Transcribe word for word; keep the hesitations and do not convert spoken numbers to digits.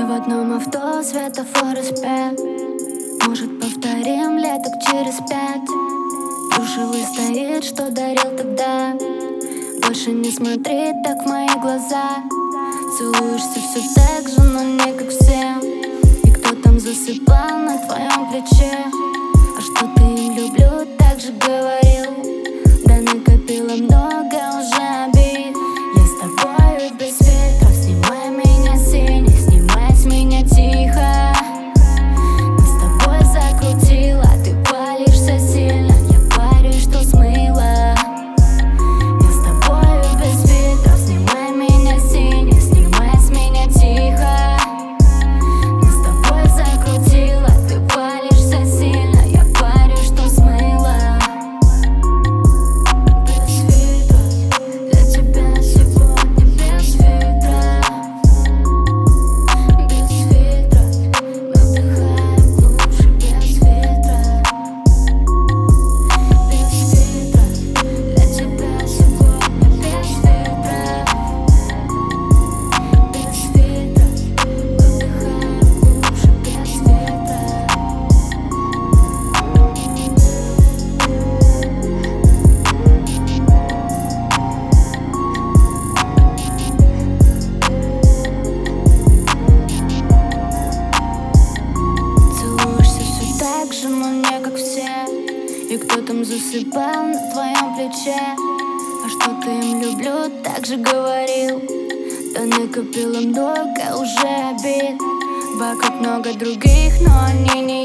в одном авто, светофоры спят. Может, повторим леток через пять. Душевый стоит, что дарил тогда. Больше не смотри так в мои глаза. Целуешься все так же, но не как все. И кто там засыпал на твоем плече? А что ты им люблю, так же говорил. Да накопила много уже обид. Я с тобою без фильтров. Снимай меня синий, снимай с меня тихо. Нас с тобой закрутила, ты палишься сильно. Я парюсь, что смыла. Я с тобою без фильтров. Снимай меня синий, снимай с меня тихо. Нас с тобой закрутила, ты палишься сильно. Я парюсь, что смыла. Без фильтров, для тебя сегодня без фильтров. Без фильтров, мы вдыхаем глубже. Без фильтров, без фильтров, для тебя сегодня без фильтров. Без фильтров, мы вдыхаем глубже. Без фильтров. Целуешься все так же, но не как все. И кто там засыпал на твоем плече? А что ты им люблю, так же говорил. Да накопила много уже обид. Вокруг много других, но они не